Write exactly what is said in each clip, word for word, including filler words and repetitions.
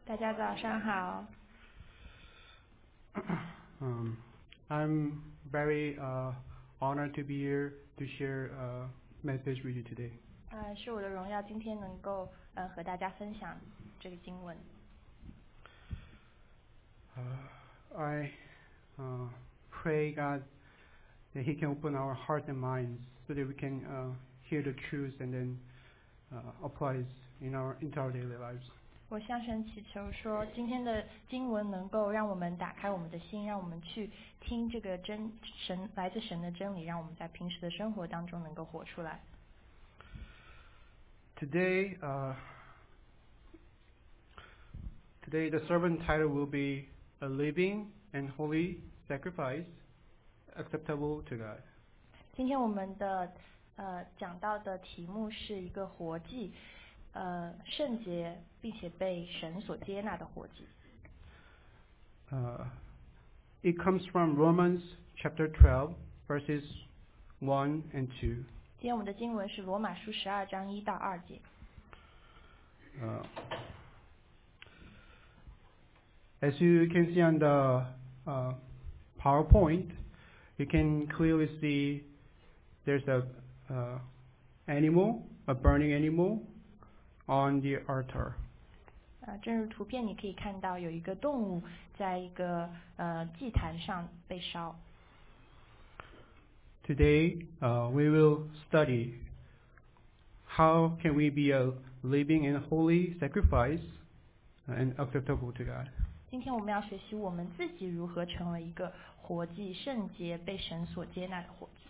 大家早上好。 Um, I'm very uh, honored to be here to share a message with you today. 呃，是我的荣耀，今天能够呃和大家分享这个经文。 Uh, I uh, pray God that He can open our hearts and minds so that we can uh, hear the truth and then uh, apply it in our into our daily lives. 我向神祈求说，今天的经文能够让我们打开我们的心，让我们去听这个真神来自神的真理，让我们在平时的生活当中能够活出来。 Today, uh, today the sermon title will be a living and holy sacrifice acceptable to God. 今天我们的呃讲到的题目是一个活祭，呃圣洁并且被神所接纳的活祭。 Uh, it comes from Romans chapter twelve, verses one and two. 今天我们的经文是罗马书十二章一到二节。 Uh, as you can see on the uh, PowerPoint, you can clearly see there's a uh, animal, a burning animal, on the altar. 啊，正如图片你可以看到，有一个动物在一个呃祭坛上被烧。 Today, uh, we will study how can we be a living and holy sacrifice and acceptable to God. 今天我们要学习我们自己如何成为一个活祭、圣洁、被神所接纳的活祭。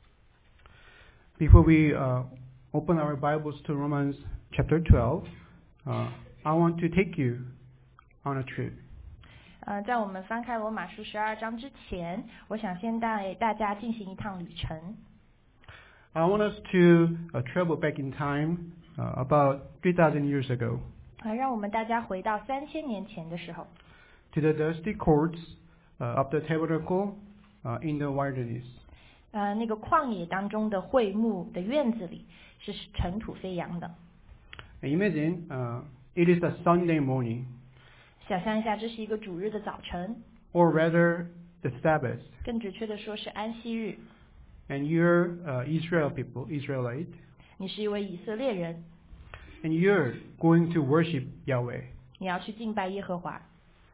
Before we uh, open our Bibles to Romans chapter twelve, uh, I want to take you on a trip. 呃，在我们翻开罗马书十二章之前，我想先带大家进行一趟旅程。 I want us to uh, travel back in time uh, about three thousand years ago 啊，让我们大家回到三千年前的时候， to the dusty courts uh, of the tabernacle uh, in the wilderness. 呃，那个旷野当中的会幕的院子里是尘土飞扬的。 And imagine uh, it is a Sunday morning, 想象一下，这是一个主日的早晨， or rather the Sabbath, 更准确的说是安息日。 and you're uh, Israel people, Israelite, 你是一位以色列人， and you're going to worship Yahweh. 你要去敬拜耶和华。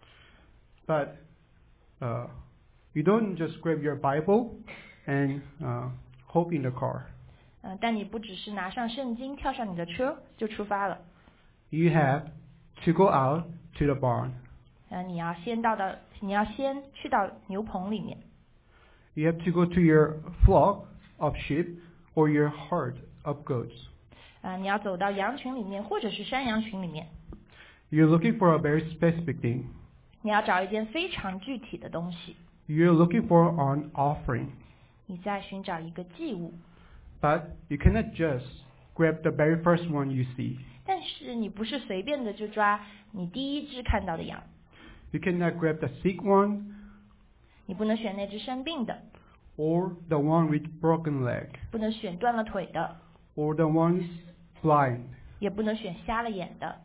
But uh, you don't just grab your Bible and uh, hop in the car. 嗯、呃，但你不只是拿上圣经，跳上你的车就出发了。 You have to go out to the barn. 呃，你要先到的，你要先去到牛棚里面。 You have to go to your flock of sheep or your herd of goats. 啊、呃，你要走到羊群里面，或者是山羊群里面。 You're looking for a very specific thing. 你要找一件非常具体的东西。 You're looking for an offering. 你在寻找一个祭物， But you cannot just grab the very first one you see. 但是你不是随便的就抓你第一只看到的羊， You cannot grab the sick one 你不能选那只生病的， or the one with broken leg 不能选断了腿的， or the ones blind. 也不能选瞎了眼的。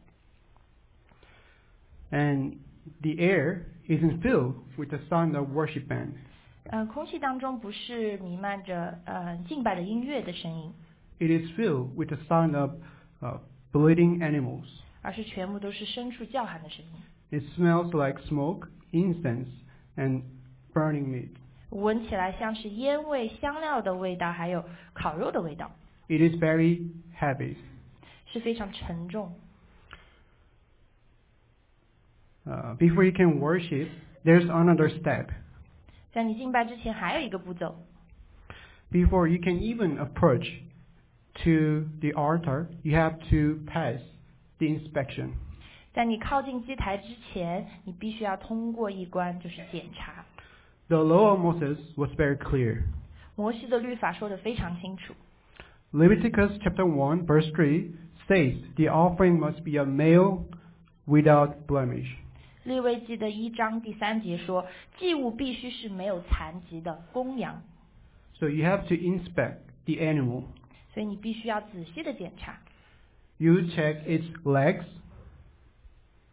And the air isn't filled with the sound of worship band. 呃，空气当中不是弥漫着呃敬拜的音乐的声音， It is filled with the sound of uh, bleeding animals. 而是全部都是牲畜叫喊的声音。 It smells like smoke, incense, and burning meat. 闻起来像是烟味、香料的味道，还有烤肉的味道， It is very heavy. 是非常沉重。 Uh, before you can worship, there's another step. 在你敬拜之前，还有一个步骤。 Before you can even approach to the altar, you have to pass the inspection. 在你靠近祭台之前，你必须要通过一关，就是检查。 The law of Moses was very clear. 摩西的律法说得非常清楚。 Leviticus chapter one verse three says the offering must be a male without blemish. 利未记的一章第三节说，祭物必须是没有残疾的公羊， So you have to inspect the animal. 所以你必须要仔细的检查。 You check its legs,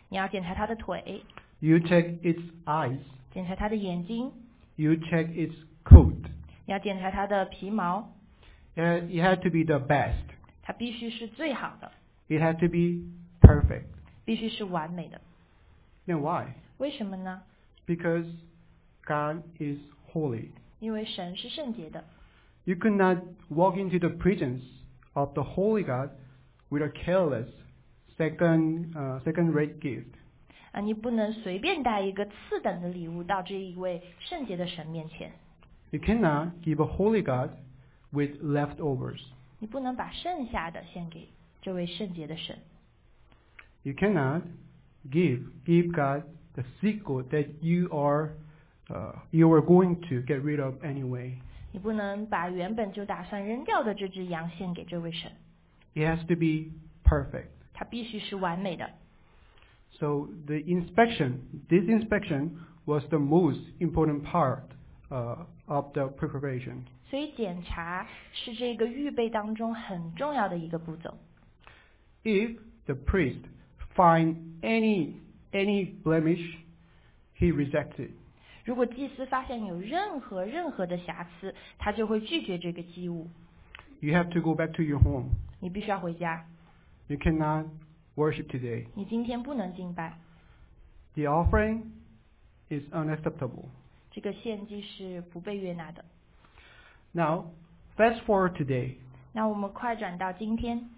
你要检查它的腿， You check its eyes. 检查它的眼睛， You check its coat. 你要检查它的皮毛， And it had to be the best. 它必须是最好的， It had to be perfect. 必须是完美的。 Then why? 为什么呢？ Because God is holy. 因为神是圣洁的， You could not walk into the presence of the holy God with a careless, second, uh, second-rate gift. 啊，你不能随便带一个次等的礼物到这一位圣洁的神面前， You cannot give a holy God with leftovers. 你不能把剩下的献给这位圣洁的神， You cannot give give God the secret that you are uh, you are going to get rid of anyway. 你不能把原本就打算扔掉的这只羊献给这位神， It has to be perfect. 它必须是完美的。 So the inspection, this inspection was the most important part uh, of the preparation. 所以检查是这个预备当中很重要的一个步骤。 If the priest find any any blemish, he rejects it. 如果祭司发现有任何任何的瑕疵，他就会拒绝这个祭物。 You have to go back to your home. 你必须要回家， You cannot worship today. 你今天不能敬拜， The offering is unacceptable. 这个献祭是不被悦纳的。 Now, fast forward today. 那我们快转到今天，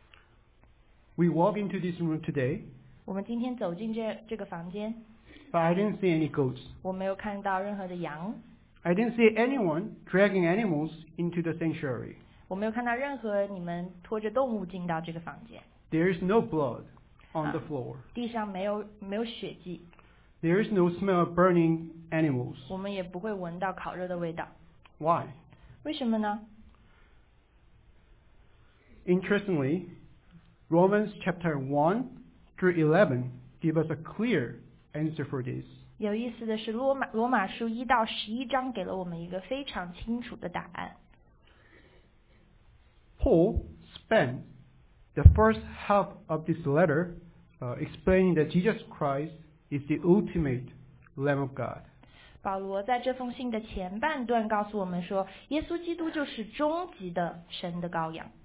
We walk into this room today, 我们今天走进这这个房间， but I didn't see any goats. 我没有看到任何的羊， I didn't see anyone dragging animals into the sanctuary. 我没有看到任何你们拖着动物进到这个房间， There is no blood on the floor. 地上没有没有血迹， There is no smell of burning animals. 我们也不会闻到烤肉的味道。 Why? 为什么呢？ Interestingly, Romans chapter one through eleven give us a clear answer for this. 有意思的是，罗马罗马书一到十一章给了我们一个非常清楚的答案。 Paul spent the first half of this letter uh, explaining that Jesus Christ is the ultimate Lamb of God. 保罗在这封信的前半段告诉我们说，耶稣基督就是终极的神的羔羊，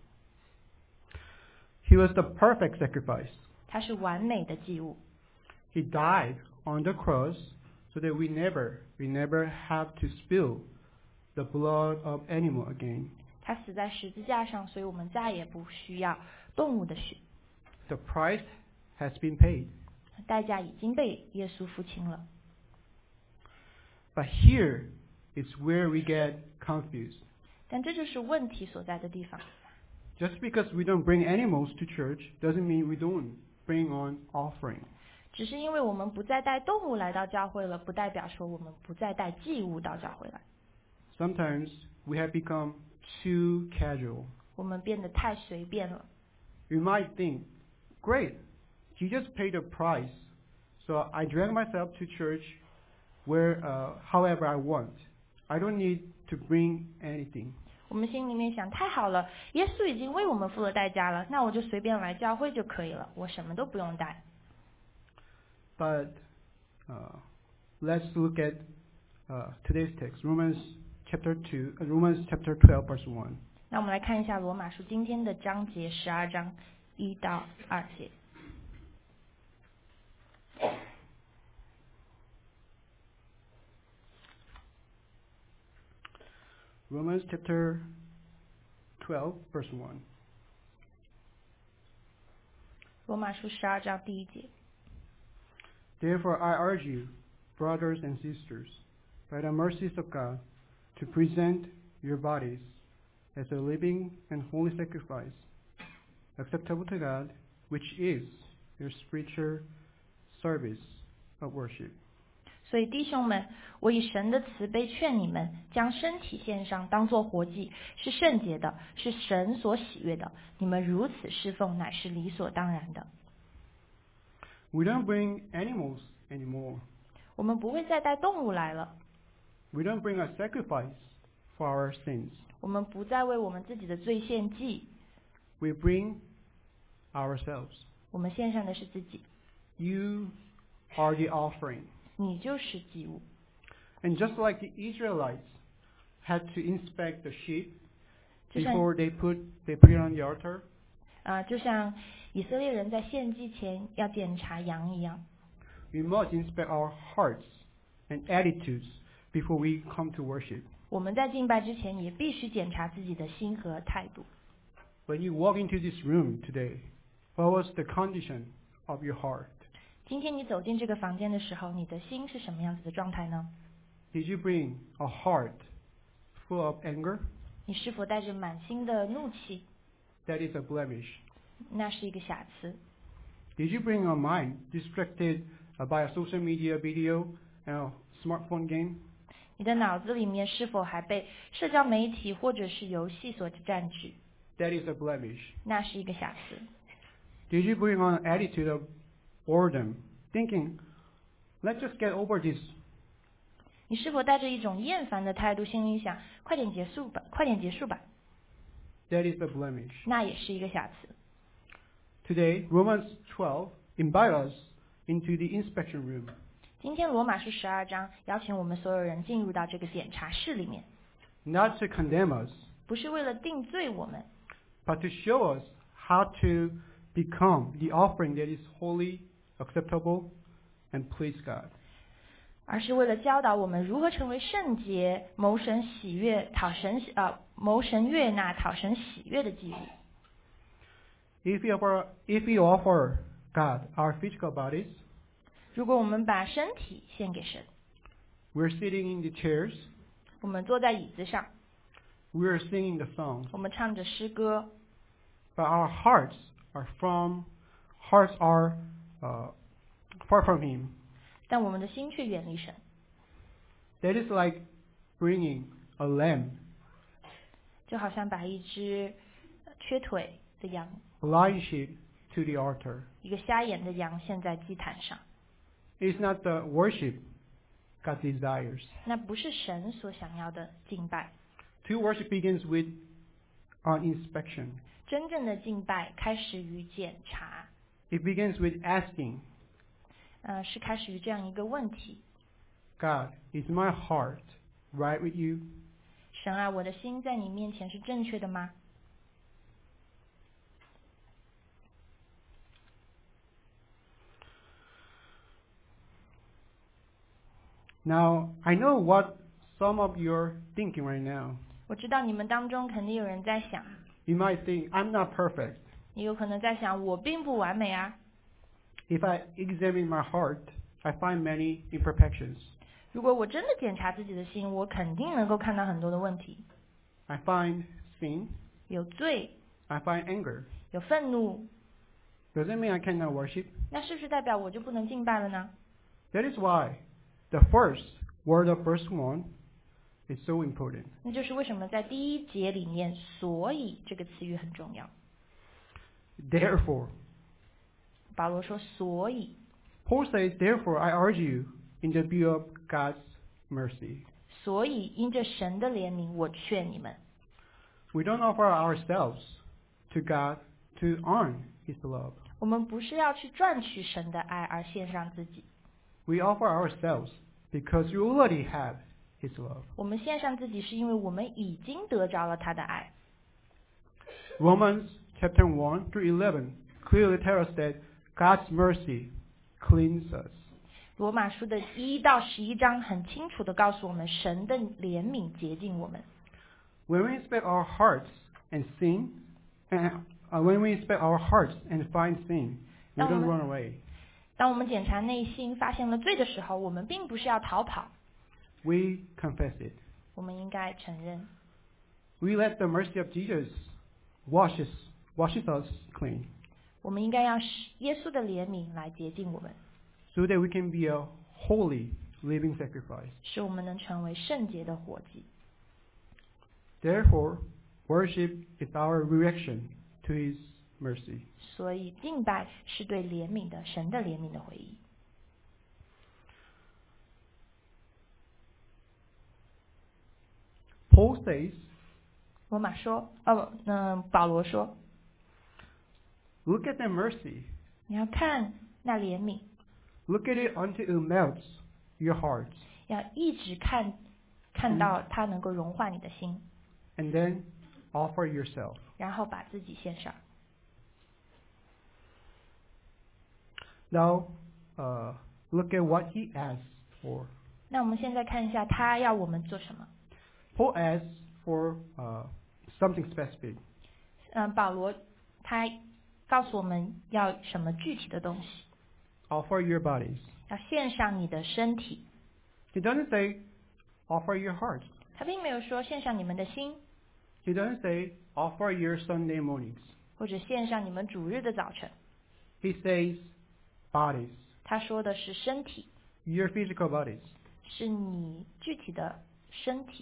He was the perfect sacrifice. 他是完美的祭物， He died on the cross so that we never, we never have to spill the blood of animal again. 他死在十字架上，所以我们再也不需要动物的血， The price has been paid. 代价已经被耶稣付清了。 But here is where we get confused. 但这就是问题所在的地方。 Just because we don't bring animals to church doesn't mean we don't bring on offering. 只是因为我们不再带动物来到教会了，不代表说我们不再带祭物到教会来。 Sometimes we have become too casual. 我们变得太随便了。 We might think, great, Jesus paid the price, so I drag myself to church where, uh, however I want. I don't need to bring anything. 我们心里面想，太好了，耶稣已经为我们付了代价了，那我就随便来教会就可以了，我什么都不用带。 But uh, let's look at uh, today's text, Romans chapter two, uh, Romans chapter twelve, verse one. 那我们来看一下罗马书今天的章节十二章一到二节。 Romans chapter twelve, verse one. 罗马书十二章第一节。 Therefore I urge you, brothers and sisters, by the mercies of God, to present your bodies as a living and holy sacrifice, acceptable to God, which is your spiritual service of worship. 所以弟兄们，我以神的慈悲劝你们，将身体献上，当作活祭，是圣洁的，是神所喜悦的。你们如此侍奉，乃是理所当然的。 We don't bring animals anymore. 我们不会再带动物来了， We don't bring a sacrifice for our sins. 我们不再为我们自己的罪献祭， We bring ourselves. 我们献上的是自己。 You are the offering. 你就是祭物。 And just like the Israelites had to inspect the sheep 就像 before they put they put it on the altar, 啊、就像以色列人在献祭前要检查羊一样， we must inspect our hearts and attitudes before we come to worship. 我们在敬拜之前也必须检查自己的心和态度。 When you walk into this room today, what was the condition of your heart? 今天你走进这个房间的时候，你的心是什么样子的状态呢？ Did you bring a heart full of anger? 你是否带着满心的怒气？ That is a blemish. 那是一个瑕疵。 Did you bring a mind distracted uh, by a social media video and a smartphone game? 你的脑子里面是否还被社交媒体或者是游戏所占据？ That is a blemish. 那是一个瑕疵。 Did you bring on an attitude of boredom, thinking, let's just get over this? 你是否带着一种厌烦的态度，心里想快点结束吧，快点结束吧？ That is a blemish. 那也是一个瑕疵。 Today, Romans twelve invite us into the inspection room. 今天罗马书十二章邀请我们所有人进入到这个检查室里面， Not to condemn us, 不是为了定罪我们， but to show us how to become the offering that is holy, acceptable, and please God. 而是为了教导我们如何成为圣洁、谋神喜悦、讨神呃谋神悦纳、讨神喜悦的祭物。 If we offer, if we offer God our physical bodies, 如果我们把身体献给神， we're sitting in the chairs, 我们坐在椅子上， we're singing the songs, 我们唱着诗歌， but our hearts are from, hearts are uh, far from Him. 但我们的心却远离神。 That is like bringing a lamb, 就好像把一只缺腿的羊， a blind sheep, to the altar. 一个瞎眼的羊献在祭坛上， It's not the worship God desires. 那不是神所想要的敬拜。 True worship begins with an inspection. 真正的敬拜开始于检查， It begins with asking, 呃，是开始于这样一个问题： God, is my heart right with you? 神啊，我的心在你面前是正确的吗？ Now, I know what some of you are thinking right now. 我知道你们当中肯定有人在想， You might think, I'm not perfect. 也有可能在想，我并不完美啊。 If I examine my heart, I find many imperfections. 如果我真的检查自己的心，我肯定能够看到很多的问题， I find sin. 有罪， I find anger. 有愤怒， Does that mean I cannot worship? 那是不是代表我就不能敬拜了呢？ That is why the first word of verse one is so important. 那就是为什么在第一节里面，所以这个词语很重要。 Therefore, 保罗说，所以， Paul says, therefore I urge you in the view of God's mercy. 所以因着神的怜悯，我劝你们， We don't offer ourselves to God to earn His love. 我们不是要去赚取神的爱而献上自己， We offer ourselves because you already have His love. 我们献上自己是因为我们已经得着了他的爱。 Romans chapter one through eleven clearly tell us that God's mercy cleans us. 罗马书的一到十一章很清楚地告诉我们，神的怜悯洁净我们。 When we inspect our hearts and sin, and uh, when we inspect our hearts and find sin, we don't run away. 当我们检查内心发现了罪的时候，我们并不是要逃跑， We confess it. 我们应该承认， We let the mercy of Jesus washes washes us clean, 我们应该让耶稣的怜悯来洁净我们， so that we can be a holy living sacrifice. 使我们能成为圣洁的活祭。 Therefore, worship is our reaction to His mercy. 所以敬拜是对怜悯的神的怜悯的回忆。 Paul says, 罗马说，哦，嗯，保罗说， look at the mercy. 你要看那怜悯， Look at it until it melts your heart. 要一直看看到它能够融化你的心， And then offer yourself. 然后把自己献上。 Now, uh, look at what he asks for. 那我们现在看一下他要我们做什么。 Paul asks for uh, something specific. 嗯，保罗他告诉我们要什么具体的东西， Offer your bodies. 要献上你的身体。 He doesn't say offer your heart. 他并没有说献上你们的心， He doesn't say offer your Sunday mornings. 或者献上你们主日的早晨。 He says bodies. 他说的是身体， Your physical bodies. 是你具体的身体。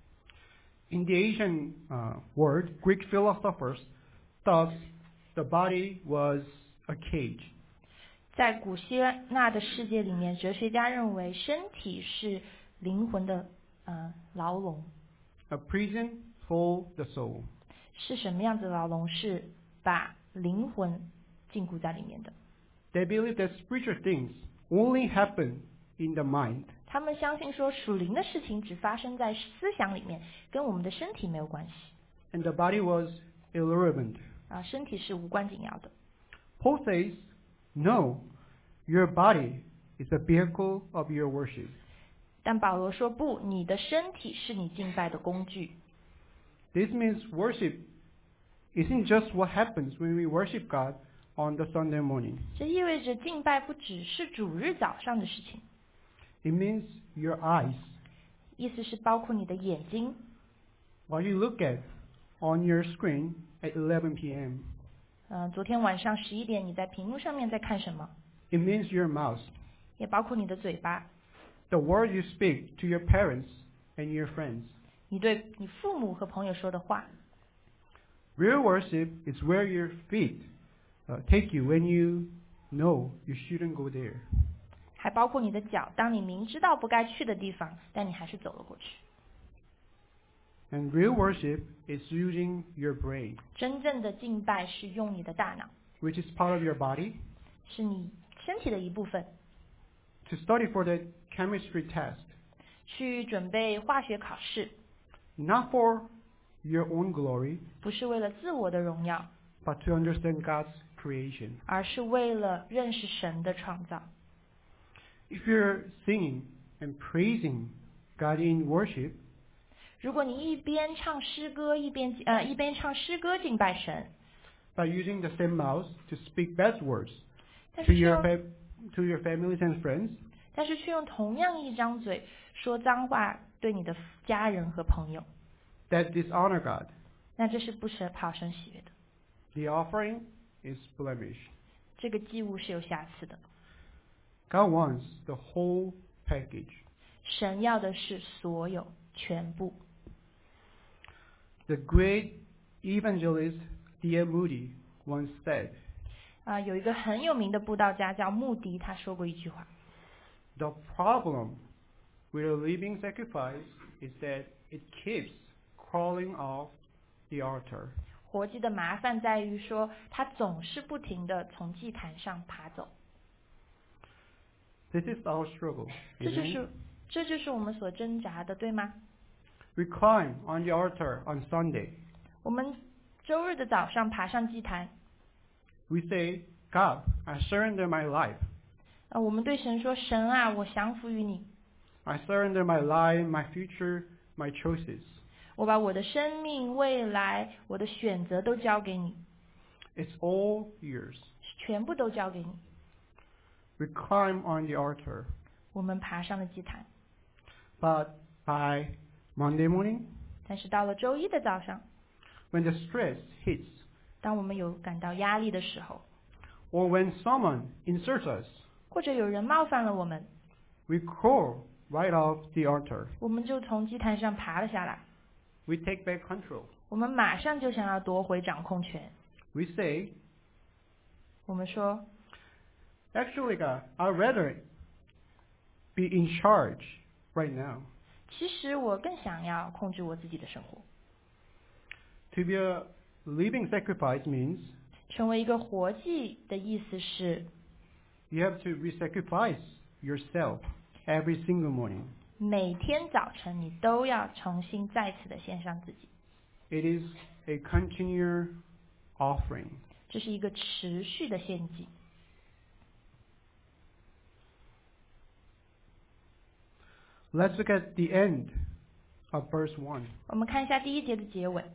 In the Asian uh, world, Greek philosophers thought the body was a cage. 在古希腊的世界里面，哲学家认为身体是灵魂的呃牢笼。 A prison for the soul. 是什么样子的牢笼？是把灵魂禁锢在里面的。 They believe that spiritual things only happen in the mind. 他们相信说，属灵的事情只发生在思想里面，跟我们的身体没有关系。 And the body was irrelevant. 啊，身体是无关紧要的。 Paul says, no, your body is a vehicle of your worship. 但保罗说不，你的身体是你敬拜的工具。 This means worship isn't just what happens when we worship God on the Sunday morning. 这意味着敬拜不只是主日早上的事情， It means your eyes, 意思是包括你的眼睛， what you look at on your screen at eleven p.m. 嗯、昨天晚上十一点你在屏幕上面在看什么？ It means your mouth, 也包括你的嘴巴， the words you speak to your parents and your friends. 你对你父母和朋友说的话。 Real worship is where your feet uh, take you when you know you shouldn't go there. 还包括你的脚，当你明知道不该去的地方，但你还是走了过去。 And real worship is using your brain, 真正的敬拜是用你的大脑， which is part of your body, 是你身体的一部分， to study for the chemistry test, 去准备化学考试， not for your own glory, 不是为了自我的荣耀， but to understand God's creation. 而是为了认识神的创造。 If you're singing and praising God in worship, 如果你一边唱诗歌，一边呃一边唱诗歌敬拜神， by using the same mouth to speak bad words 但 to 是却 your 用 fa- to your families and friends, 但是却用同样一张嘴说脏话对你的家人和朋友， that dishonor God, 那这是不是讨神喜悦的？ the offering is blemished. 这个祭物是有瑕疵的。 God wants the whole package. 神要的是所有全部。 The great evangelist D L Moody once said, 啊、有一个很有名的布道家叫穆迪，他说过一句话： the problem with a living sacrifice is that it keeps crawling off the altar. 活祭的麻烦在于说，他总是不停的从祭坛上爬走。 This is our struggle. 这就 isn't it? 是这就是我们所挣扎的，对吗？ We climb on the altar on Sunday. 我们周日的早上爬上祭坛， We say, God, I surrender my life. 呃，我们对神说：“神啊，我降服于你， I surrender my life, my future, my choices. 我把我的生命、未来、我的选择都交给你， It's all yours. 全部都交给你。” We climb on the altar. 我们爬上了祭坛， But by Monday morning, 但是到了周一的早上， when the stress hits, 当我们有感到压力的时候， or when someone insults us, 或者有人冒犯了我们， we crawl right off the altar. 我们就从祭坛上爬了下来。 We take back control. 我们马上就想要夺回掌控权。 We say, 我们说， actually, God, I'd rather be in charge right now. 其实我更想要控制我自己的生活。 To be a living sacrifice means 成为一个活祭的意思是， You have to re-sacrifice yourself every single morning. 每天早晨你都要重新再次的献上自己。 It is a continual offering. 这是一个持续的献祭。 Let's look at the end of verse one. 我们看一下第一节的结尾。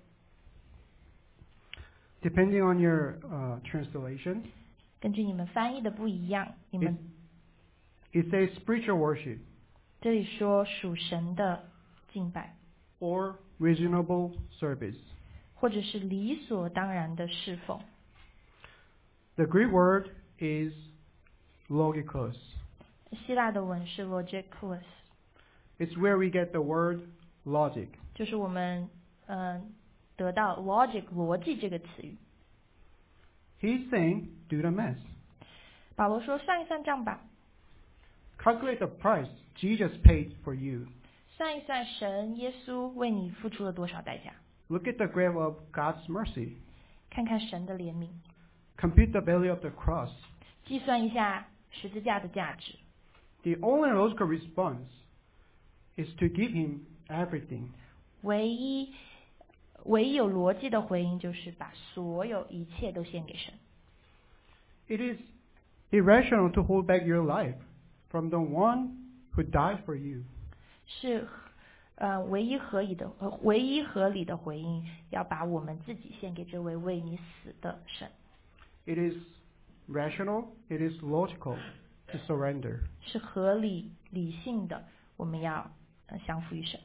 Depending on your uh, translation, 根据你们翻译的不一样，你 it, 们 it says spiritual worship 这里说属神的敬拜， or reasonable service. 或者是理所当然的侍奉。 The Greek word is logikos. 希腊的文是 logikos， It's where we get the word logic. 就是我们嗯、呃、得到 logic 逻辑这个词语。 He's saying, do the math. 保罗说算一算账吧， Calculate the price Jesus paid for you. 算一算神耶稣为你付出了多少代价， Look at the graph of God's mercy. 看看神的怜悯， Compute the value of the cross. 计算一下十字架的价值。 The only logical response is to give him everything. 唯一唯一有逻辑的回应就是把所有一切都献给神。 It is irrational to hold back your life from the one who died for you. 是呃唯一合理的呃唯一合理的回应，要把我们自己献给这位为你死的神。 It is rational, it is logical to surrender. 是合理理性的，我们要呃降服于神。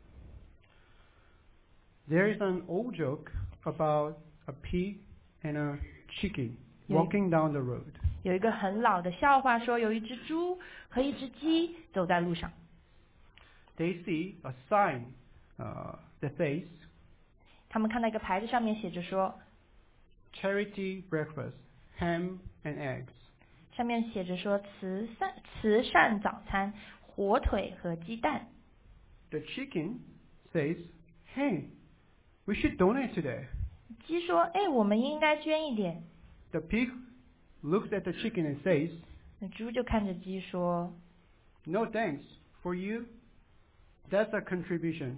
There is an old joke about a pig and a chicken walking down the road. 有一个很老的笑话说，有一只猪和一只鸡走在路上， They see a sign uh, that says 他们看到一个牌子上面写着说， charity breakfast, ham and eggs. 上面写着说慈善慈善早餐，火腿和鸡蛋。 The chicken says, hey, we should donate today. 鸡说：“哎，我们应该捐一点。 The pig looks at the chicken and says, ” 那猪就看着鸡说 no thanks, for you, that's a contribution.：“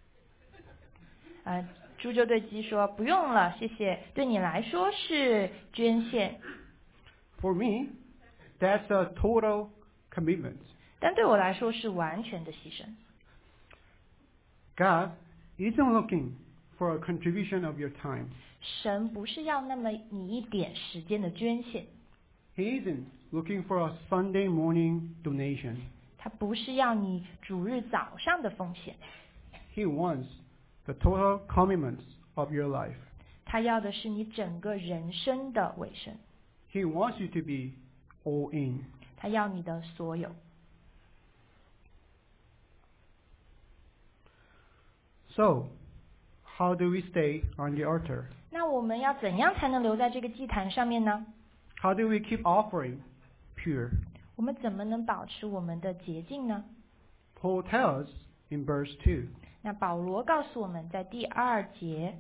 呃，猪就对鸡说：‘不用了，谢谢，对你来说是捐献， For me, that's a total commitment. 但对我来说是完全的牺牲。 God isn't looking for a contribution of your time. 神不是要那么你一点时间的捐献， He isn't looking for a Sunday morning donation. 他不是要你主日早上的奉献， He wants the total commitments of your life. 他要的是你整个人生的委身， He wants you to be all in. 他要你的所有。 So, how do we stay on the altar? 那我们要怎样才能留在这个祭坛上面呢？ How do we keep offering pure? 我们怎么能保持我们的洁净呢？ Paul tells in verse two. 那保罗告诉我们在第二节，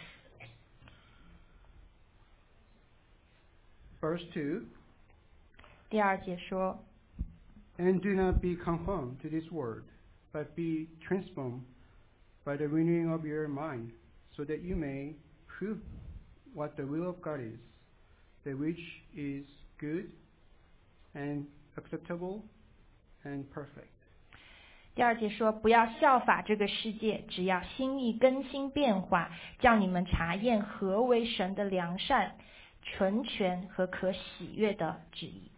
Verse two. 第二节说， And do not be conformed to this world, but be transformed by the renewing of your mind, so that you may prove what the will of God is, that which is good and acceptable and perfect. 第二节说，不要效法这个世界，只要心意更新变化，叫你们查验何为神的良善、纯全和可喜悦的旨意。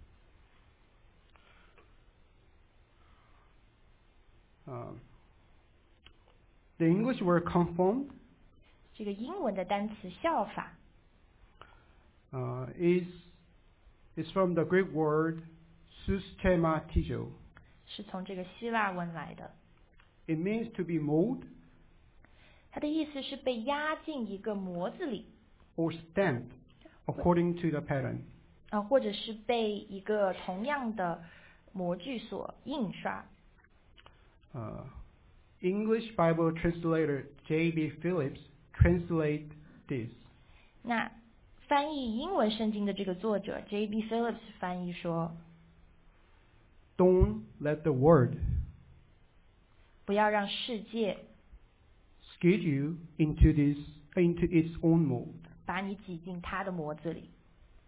Uh, the English word conformed 这个英文的单词效法 uh, is is from the Greek word systematizo. 是从这个希腊文来的， It means to be molded 它的意思是被压进一个模子里， or stamped according to the pattern. 啊、或者是被一个同样的模具所印刷。 Uh, English Bible translator J B Phillips translate this. 那翻译英文圣经的这个作者 J B Phillips 翻译说， Don't let the world 不要让世界 skid you into this into its own mold. 把你挤进它的模子里。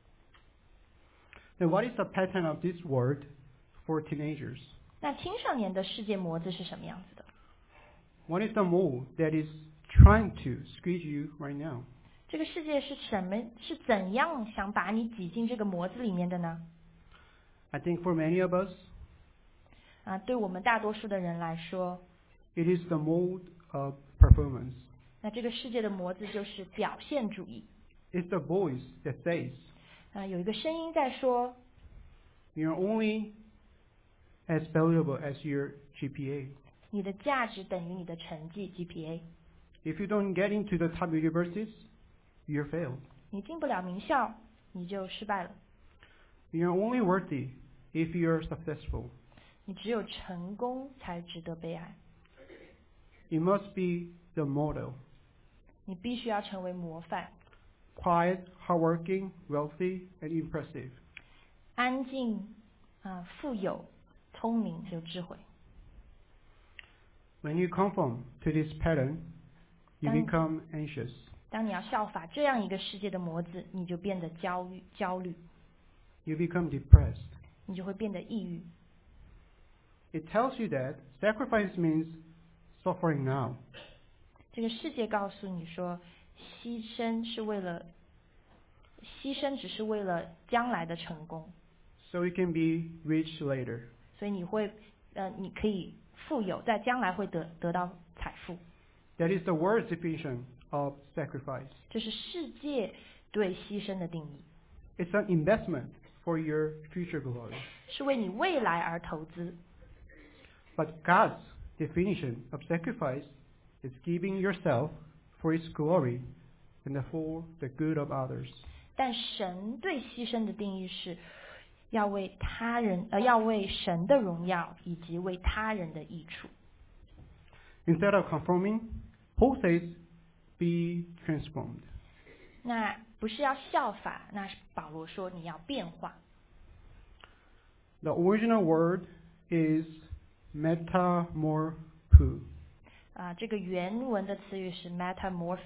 Now, what is the pattern of this world for teenagers? 那青少年的世界模子是什么样子的？ What is the mold that is trying to squeeze you right now? 这个世界是什么？是怎样想把你挤进这个模子里面的呢？ I think for many of us, 啊，对我们大多数的人来说， it is the mold of performance. 那这个世界的模子就是表现主义。 It's the voice that says, 啊，有一个声音在说， you're only as valuable as your G P A. 你的价值等于你的成绩 G P A。 If you don't get into the top universities, you're failed. 你进不了名校，你就失败了。 You're only worthy if you're successful. 你只有成功才值得被爱。 You must be the model. 你必须要成为模范， Quiet, hardworking, wealthy, and impressive. 安静啊，富有、聪明有智慧。 When you conform to this pattern, you Thank- become anxious. 当你要效法这样一个世界的模子，你就变得焦虑、焦虑， You become depressed. 你就会变得抑郁。 It tells you that sacrifice means suffering now. 这个世界告诉你说，牺牲是为了，牺牲只是为了将来的成功， So you can be rich later. 所以你会，呃，你可以富有，在将来会得得到财富。 That is the world's definition of sacrifice. 这是世界对牺牲的定义， It's an investment for your future glory. 是为你未来而投资。 But God's definition of sacrifice is giving yourself for His glory and for the good of others. 但神对牺牲的定义是，要为他人，呃，要为神的荣耀以及为他人的益处。 Instead of conforming, Paul says, be transformed. 那不是要效法，那是保罗说你要变化。 The original word is metamorpho. 啊，这个原文的词语是 metamorphy，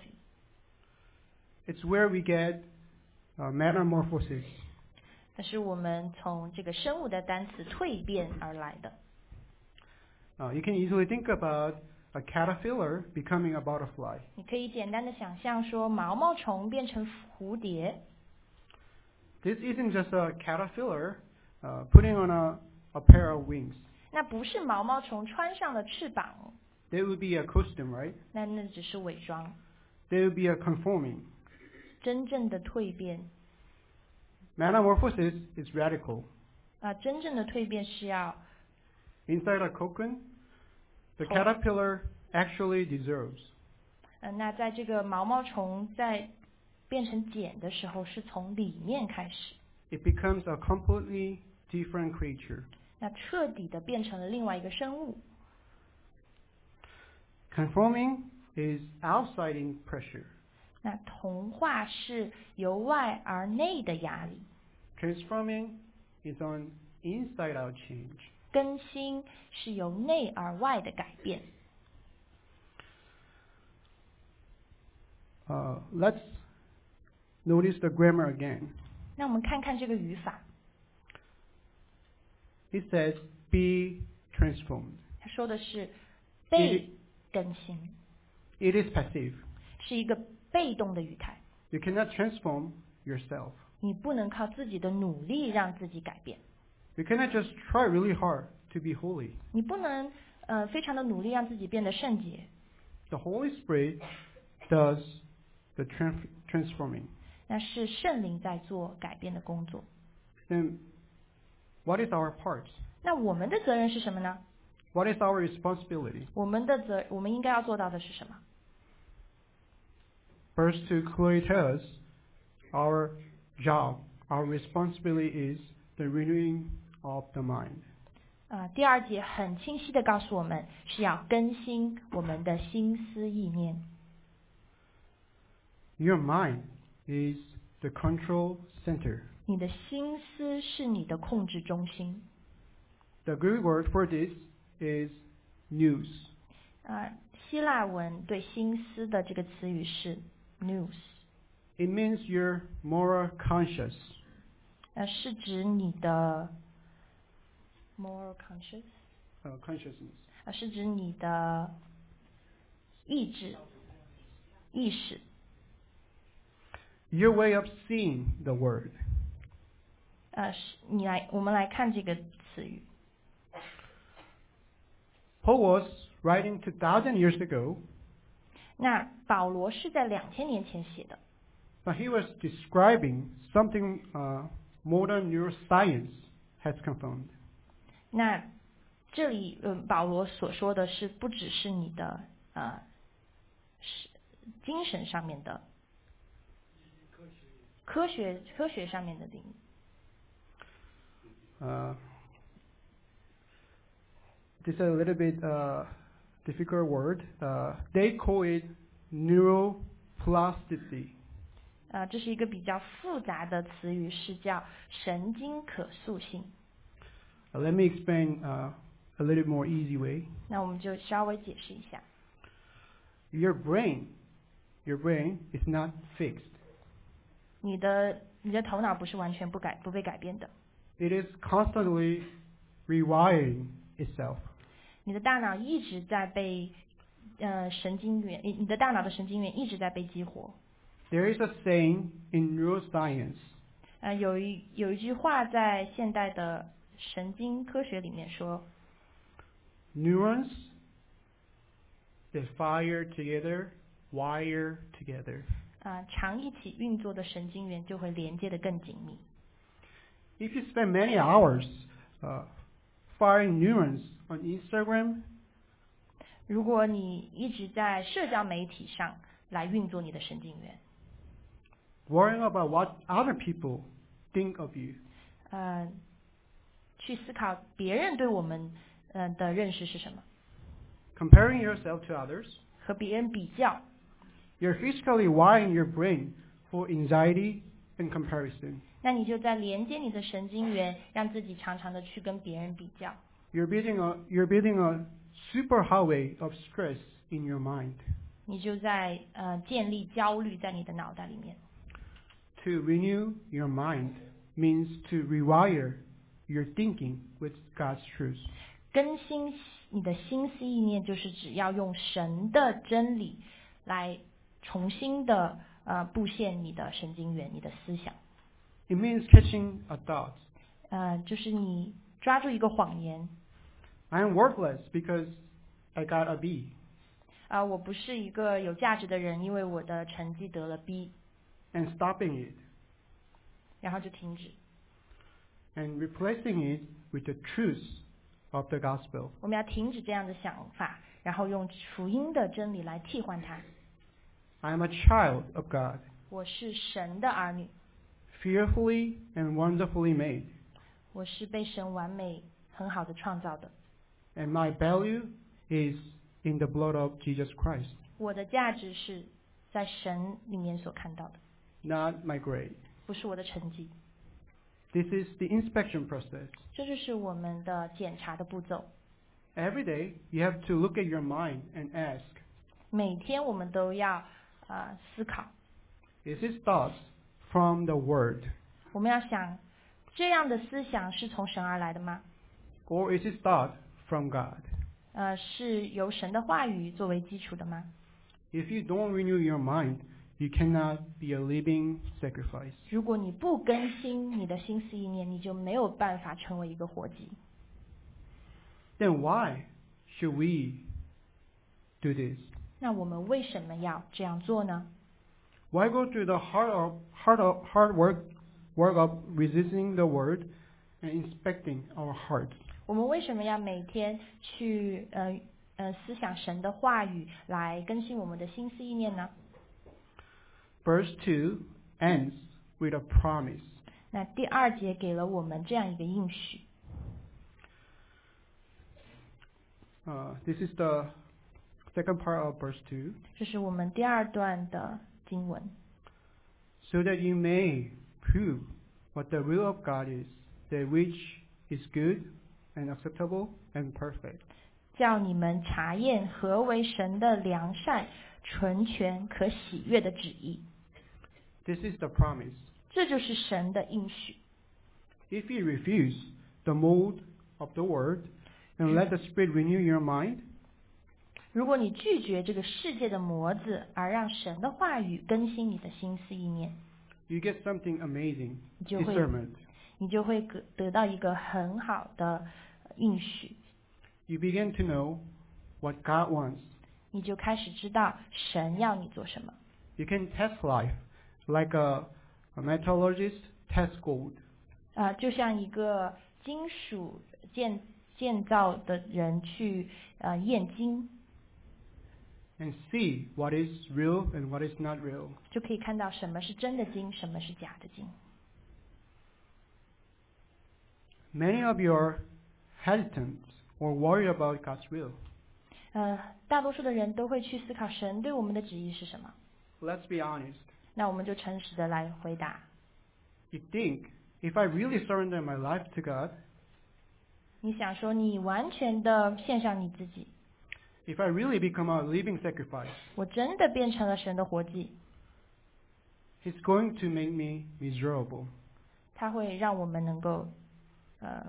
It's where we get uh, metamorphosis. 那是我们从这个生物的单词蜕变而来的。 Uh, you can easily think about a caterpillar becoming a butterfly. 你可以简单的想象说，毛毛虫变成蝴蝶， This isn't just a caterpillar uh, putting on a, a pair of wings. 那不是毛毛虫穿上了翅膀， There would be a costume, right? 那那只是伪装。 There would be a conforming. 真正的蜕变 Metamorphosis is radical. 啊，真正的蜕变是要 Inside a cocoon, the Oh. caterpillar actually deserves. 呃，那在这个毛毛虫在变成茧的时候，是从里面开始， It becomes a completely different creature. 那彻底的变成了另外一个生物。 Conforming is outside in pressure. 那同化是由外而内的压力， Transforming is an inside-out change. 更新是由内而外的改变。 Uh, let's notice the grammar again. 那我们看看这个语法， It says, be transformed. 它说的是被更新， It is passive. 是一个被动的语态。 You cannot transform yourself. 你不能靠自己的努力让自己改变， You cannot just try really hard to be holy. 你不能呃非常的努力让自己变得圣洁。 The Holy Spirit does the trans- transforming. 那是圣灵在做改变的工作。 Then what is our part? 那我们的责任是什么呢？ What is our responsibility? 我们的责，我们应该要做到的是什么？ Verse two clearly tells us our job, our responsibility is the renewing of the mind. 啊，第二节很清晰的告诉我们，是要更新我们的心思意念。 Your mind is the control center. 你的心思是你的控制中心。 The Greek word for this is nous. 啊，希腊文对心思的这个词语是 nous， It means you're more conscious. 呃，是指你的 more conscious， Uh, consciousness. 啊，是指你的意志、意识。 Your way of seeing the word. 呃，是你来，我们来看这个词语。 Paul was writing two thousand years ago, 那保罗是在两千年前写的， but he was describing something uh, modern neuroscience has confirmed. 那这里，嗯、呃，保罗所说的是不只是你的呃，是精神上面的，科学科学上面的领域。 Uh, this is a little bit uh, difficult word. Uh, they call it neuroplasticity. 呃，这是一个比较复杂的词语，是叫神经可塑性。 Uh, let me explain uh, a little more easy way. 那我们就稍微解释一下。 Your brain, your brain is not fixed. 你的你的头脑不是完全不改不被改变的， It is constantly rewiring itself. 你的大脑一直在被呃神经元，你你的大脑的神经元一直在被激活。 There is a saying in neuroscience. 呃，有一有一句话在现代的神经科学里面说， Neurons, they fire together, wire together. 啊、呃，常一起运作的神经元就会连接得更紧密。 If you spend many hours uh, firing neurons on Instagram, 如果你一直在社交媒体上来运作你的神经元， worrying about what other people think of you, 呃，去思考别人对我们呃的认识是什么， comparing yourself to others, 和别人比较， you're physically wiring your brain for anxiety and comparison. 那你就在连接你的神经元，让自己常常的去跟别人比较。 You're building a, you're building a superhighway of stress in your mind. 你就在呃建立焦虑在你的脑袋里面。 To renew your mind means to rewire your thinking with God's truth. 更新你的心思意念，就是只要用神的真理来重新的呃布线你的神经元、你的思想。 It means catching a thought. 呃，就是你抓住一个谎言， I am worthless because I got a B. 啊、呃，我不是一个有价值的人，因为我的成绩得了 B， And stopping it 然后就停止。 and replacing it with the truth of the gospel. 我们要停止这样的想法，然后用福音的真理来替换它。 I am a child of God, 我是神的儿女， fearfully and wonderfully made. 我是被神完美很好的创造的。 And my value is in the blood of Jesus Christ, 我的价值是在神里面所看到的， not my grade. 不是我的成绩。 This is the inspection process. 这就是我们的检查的步骤。 Every day, you have to look at your mind and ask, 每天我们都要呃思考， is this thoughts from the Word? 我们要想这样的思想是从神而来的吗？ Or is this thought from God? 呃，是由神的话语作为基础的吗？ If you don't renew your mind, you cannot be a living sacrifice. 如果你不更新你的心思意念，你就没有办法成为一个活祭。 Then why should we do this? 那我们为什么要这样做呢？ Why go through the hard, of, hard, of, hard work, work of resisting the Word and inspecting our hearts? 我们为什么要每天去呃呃思想神的话语，来更新我们的心思意念呢？ Verse two ends with a promise. 那第二节给了我们这样一个应许。 Uh, this is the second part of verse two. 这是我们第二段的经文。 so that you may prove what the will of God is, that which is good and acceptable and perfect. 叫你们查验何为神的良善、纯全、可喜悦的旨意。 This is the promise. 这就是神的应许。 If you refuse the mold of the word and let the Spirit renew your mind, 如果你拒绝这个世界的模子，而让神的话语更新你的心思意念， you get something amazing, 你就会 discernment. 你就会得得到一个很好的应许， You begin to know what God wants. 你就开始知道神要你做什么。 You can test life like a, a metallurgist tests gold. 啊、就像一个金属建建造的人去呃验金， And see what is real and what is not real. 就可以看到什么是真的金，什么是假的金。 Many of you are hesitant or worried about God's will. 呃，大多数的人都会去思考神对我们的旨意是什么。 Let's be honest. 那我们就诚实的来回答。 You think, if I really surrender my life to God, 你想说你完全的献上你自己， if I really become a living sacrifice, 我真的变成了神的活祭， He's going to make me miserable. 它会让我们能够，呃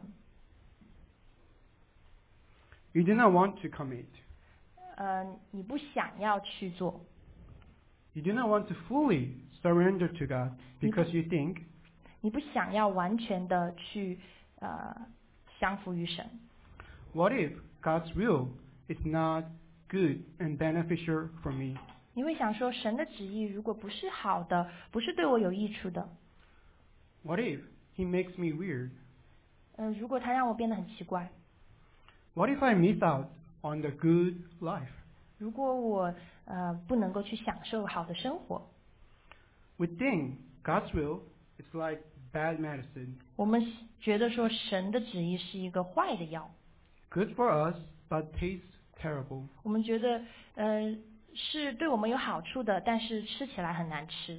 You do not want to commit. 呃，你不想要去做， You do not want to fully surrender to God because you think, 你不想要完全的去呃降服于神。 what if God's will is not good and beneficial for me? 你会想说，神的旨意如果不是好的，不是对我有益处的， What if He makes me weird? 呃，如果他让我变得很奇怪， What if I miss out on the good life? 如果我呃不能够去享受好的生活， We think God's will is like bad medicine, 我们觉得说神的旨意是一个坏的药， good for us but tastes terrible. 我们觉得呃是对我们有好处的，但是吃起来很难吃。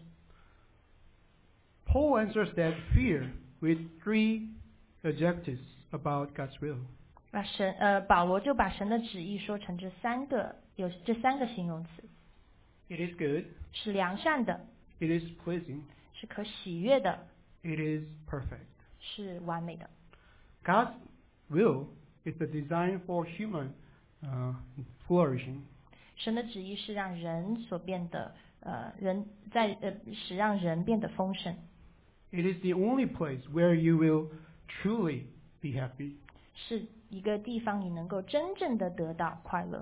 Paul answers that fear with three adjectives about God's will. 把神呃保罗就把神的旨意说成这三个有这三个形容词， It is good, 是良善的， it is pleasing, 是可喜悦的， it is perfect. 是完美的。 God's will is the design for human uh, flourishing. 神的旨意是让人所变得呃人在呃使让人变得丰盛， It is the only place where you will truly be happy. 是一个地方你能够真正的得到快乐。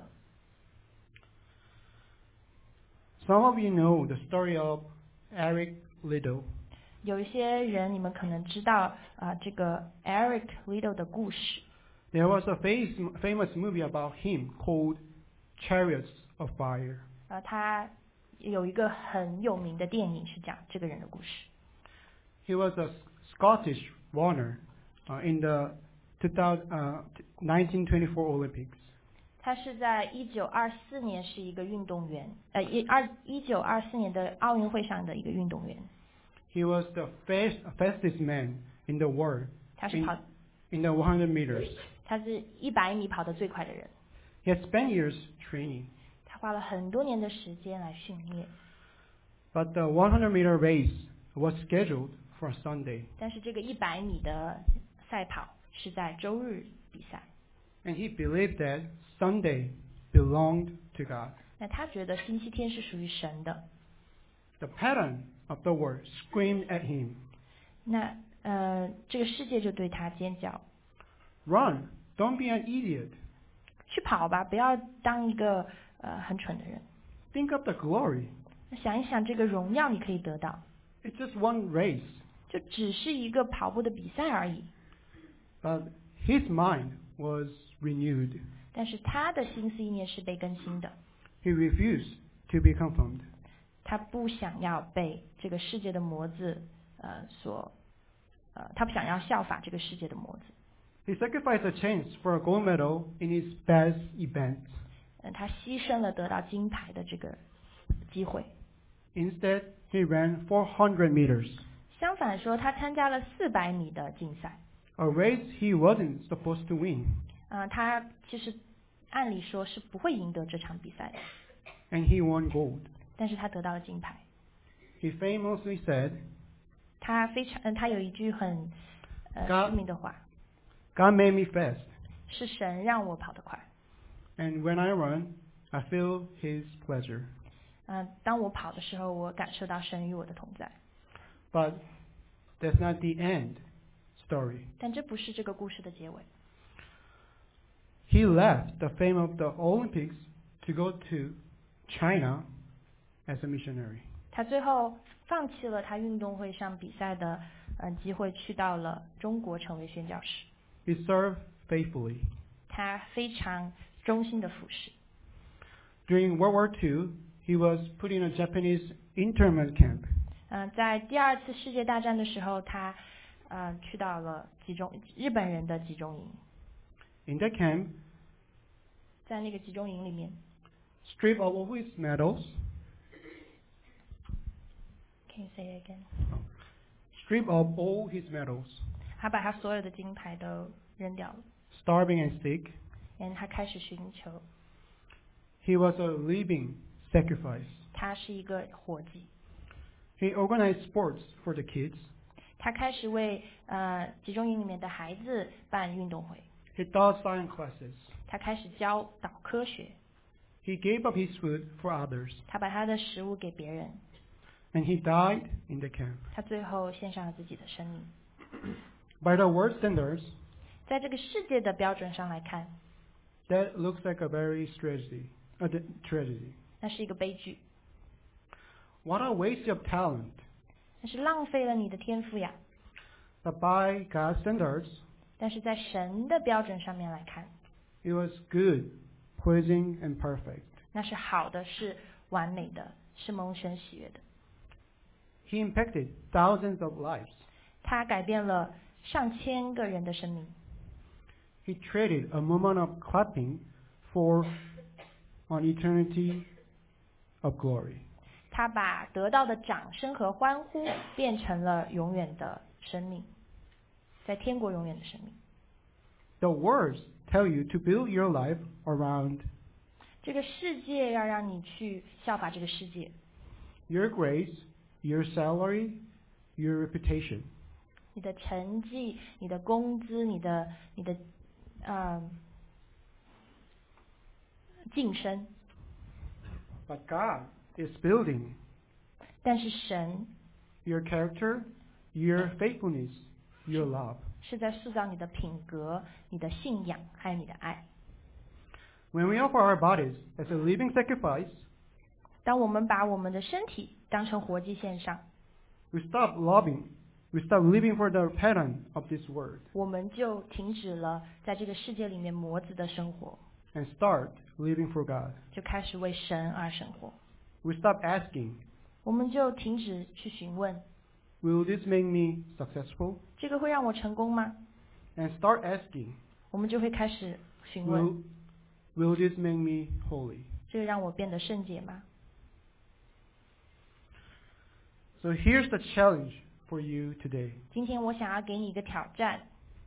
Some of you know the story of Eric Liddell. 有一些人你们可能知道啊、呃这个 Eric Liddell 的故事。 There was a famous, famous movie about him called Chariots of Fire. 呃，他有一个很有名的电影是讲这个人的故事。 He was a Scottish runner uh, in the two thousand, uh, nineteen twenty-four Olympics. 他是在一九二四年是一个运动员，呃，一二一九二四年的奥运会上的一个运动员。 He was the fast, fastest man in the world 他是 in, 跑， in the one hundred meters. 他是一百米跑得最快的人。 He had spent years training, 他花了很多年的时间来训练， but the one hundred meter race was scheduled for Sunday, 但是这个一百米的赛跑是在周日比赛。 and he believed that Sunday belonged to God. 那他觉得星期天是属于神的。 The pattern of the world screamed at him, 那呃，这个世界就对他尖叫： "Run! Don't be an idiot! 去跑吧，不要当一个呃很蠢的人。 Think of the glory. 那想一想，这个荣耀你可以得到， It's just one race." 就只是一个跑步的比赛而已。 But his mind was renewed. 但是他的心思意念是被更新的， He refused to be conformed. 他不想要被这个世界的模子呃所呃，他不想要效法这个世界的模子。 He sacrificed a chance for a gold medal in his best event. 嗯，他牺牲了得到金牌的这个机会。 Instead, he ran four hundred meters, 相反说，他参加了四百米的竞赛。 a race he wasn't supposed to win. 啊、他其实按理说是不会赢得这场比赛的， And he won gold. 但是他得到了金牌。 He famously said, 他非常，嗯，他有一句很呃 God- 知名的话， God made me fast, 是神让我跑得快。 and when I run, I feel his pleasure. 嗯、当我跑的时候，我感受到神与我的同在。 But that's not the end story. 但这不是这个故事的结尾。 He left the fame of the Olympics to go to China as a missionary. 他最后放弃了他运动会上比赛的呃机会，去到了中国成为宣教士。 He served faithfully. 他非常忠心的服侍。 During World War Two, he was put in a Japanese internment camp. 嗯、在第二次世界大战的时候，他呃去到了集中日本人的集中营。 In that camp, 在那个集中营里面 stripped of all his medals, ，Can you say it again？ stripped of all his medals, 他把他所有的金牌都扔掉了， starving and sick, 然后他开始寻求， he was a living sacrifice. 他是一个活祭。 He organized sports for the kids. 他开始为呃集中营里面的孩子办运动会， He taught science classes. 他开始教导科学， He gave up his food for others. 他把他的食物给别人， And he died in the camp. 他最后献上了自己的生命。 By the world standards, 在这个世界的标准上来看， that looks like a very tragedy. A d- tragedy. 那是一个悲剧， What a waste of talent. 那是浪费了你的天赋呀。 But by God's standards, 但是在神的标准上面来看， it was good, pleasing, and perfect. 那是好的，是完美的，是蒙神喜悦的。 He impacted thousands of lives. 他改变了上千个人的生命， He traded a moment of clapping for an eternity of glory. 他把得到的掌声和欢呼变成了永远的生命，在天国永远的生命。 The words tell you to build your life around 这个世界要让你去效法这个世界， your grades, your salary, your reputation. 你的成绩、你的工资、你的、你的，嗯，晋升。 But God is building 但是神 your character, your faithfulness, your love. 是在塑造你的品格、你的信仰，还有你的爱。 When we offer our bodies as a living sacrifice, 当我们把我们的身体当成活祭献上， we stop loving, we stop living for the pattern of this world 我们就停止了在这个世界里面模子的生活， and start living for God. 就开始为神而生活。 We stop asking, 我们就停止去询问， will this make me successful? 这个会让我成功吗？ And start asking, 我们就会开始询问， will, will this make me holy? 这个让我变得圣洁吗？ So here's the challenge for you today. 今天我想要给你一个挑战，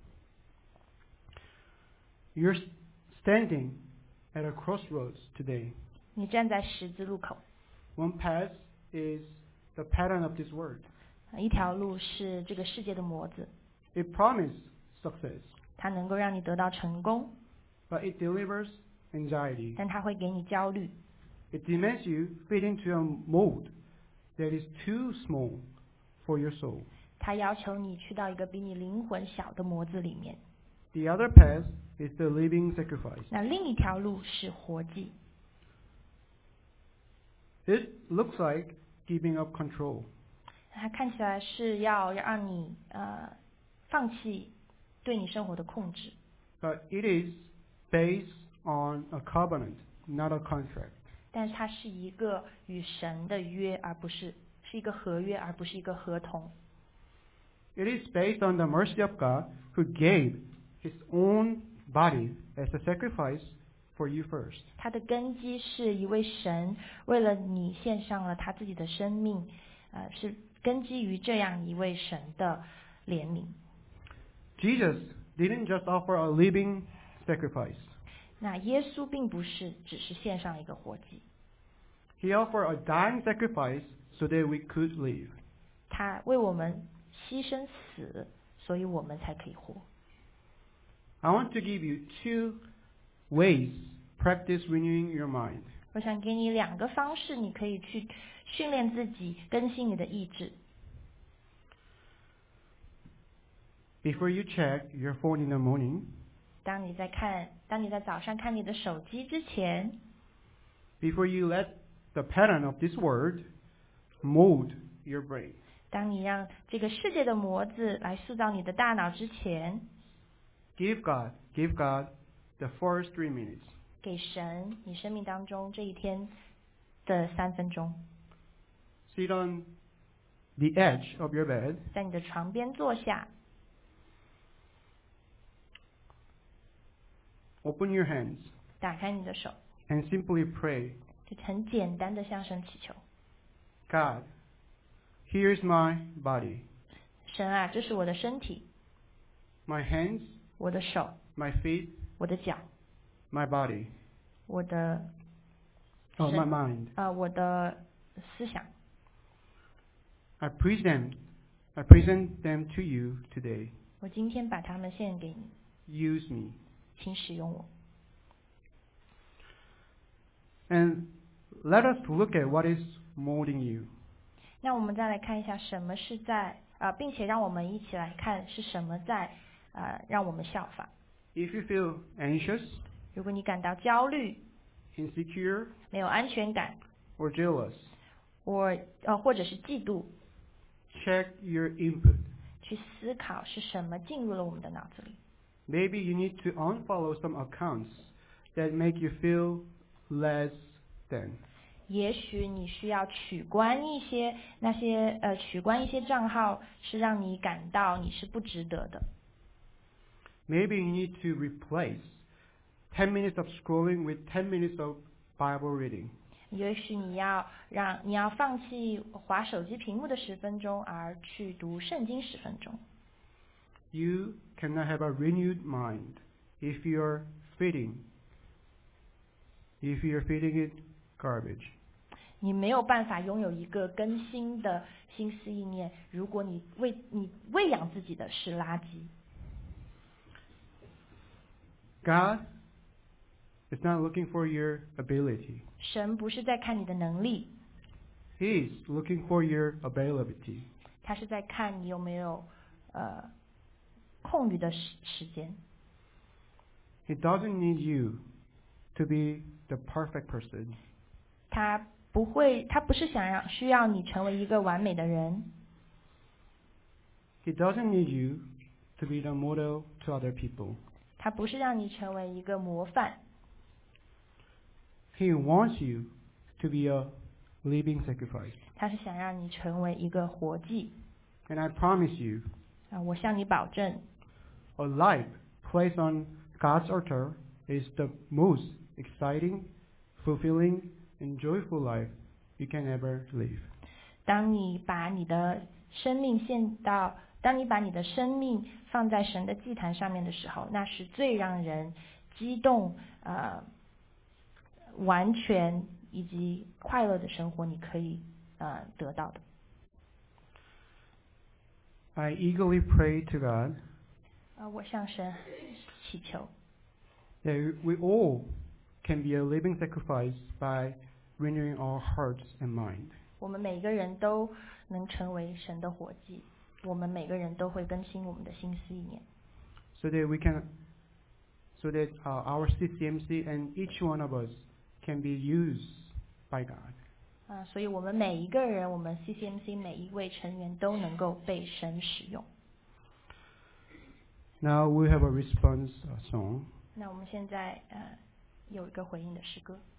You're standing at a crossroads today. 你站在十字路口， One path is the pattern of this world. 一条路是这个世界的模子， It promises success, 它能够让你得到成功， but it delivers anxiety. 但它会给你焦虑。 It demands you fit into a mold that is too small for your soul. 它要求你去到一个比你灵魂小的模子里面。 The other path is the living sacrifice. 那另一条路是活祭， It looks like giving up control. 它看起来是要让你呃放弃对你生活的控制， But it is based on a covenant, not a contract. 但是它是一个与神的约，而不是是一个合约，而不是一个合同。 It is based on the mercy of God who gave his own body as a sacrifice for you first. 它的根基是一位神为了你献上了他自己的生命，呃，是根基于这样一位神的怜悯。 Jesus didn't just offer a living sacrifice. 那耶稣并不是只是献上一个活祭， He offered a dying sacrifice so that we could live. 他为我们牺牲死，所以我们才可以活。 I want to give you two ways practice renewing your mind. 我想给你两个方式，你可以去训练自己，更新你的意志。 Before you check your phone in the morning, 当你在看，当你在早上看你的手机之前， before you let the pattern of this world mold your brain, 当你让这个世界的模子来塑造你的大脑之前， give God, give God the first three minutes. 给神你生命当中这一天的三分钟， Sit on the edge of your bed, 在你的床边坐下， open your hands, 打开你的手， and simply pray, 就很简单的向神祈求。 God, here's my body, 神啊，这是我的身体， my hands, 我的手， my feet, 我的脚， my body, 我的 oh, 身 my mind. 呃，我的思想， I present, I present them to you today. 我今天把它们献给你， Use me. 请使用我。 And let us look at what is molding you. 那我们再来看一下什么是在呃，并且让我们一起来看是什么在呃让我们效法。 If you feel anxious, 如果你感到焦虑、 insecure, 没有安全感， or jealous, 或呃或者是嫉妒， check your input. 去思考是什么进入了我们的脑子里。 Maybe you need to unfollow some accounts that make you feel less than. 也许你需要取关一些那些呃取关一些账号，是让你感到你是不值得的。 Maybe you need to replace ten minutes of scrolling with ten minutes of Bible reading. 也许你要让你要放弃滑手机屏幕的十分钟，而去读圣经十分钟。 You cannot have a renewed mind if you're feeding, if you're feeding it garbage. 你没有办法拥有一个更新的心思意念，如果你喂你喂养自己的是垃圾。 God is not looking for your ability. 神不是在看你的能力， He is looking for your availability. 他是在看你有没有呃空余的时时间。 He doesn't need you to be the perfect person. 他不会，他不是想要需要你成为一个完美的人， He doesn't need you to be the model to other people. 他不是让你成为一个模范， He wants you to be a living sacrifice. 他是想让你成为一个活祭。 And I promise you, 啊，我向你保证， a life placed on God's altar is the most exciting, fulfilling, and joyful life you can ever live. 当你把你的生命献到，当你把你的生命放在神的祭坛上面的时候，那是最让人激动、呃，完全以及快乐的生活，你可以呃得到的。 I eagerly pray to God 呃，我向神祈求， that we all can be a living sacrifice by renewing our hearts and mind. 我们每个人都能成为神的活祭，我们每个人都会更新我们的心思意念， So that we can, so that uh, our C C M C and each one of us can be used by God. 啊，所以我们每一个人，我们 C C M C 每一位成员都能够被神使用。 Now we have a response uh, song. 那我们现在呃有一个回应的诗歌。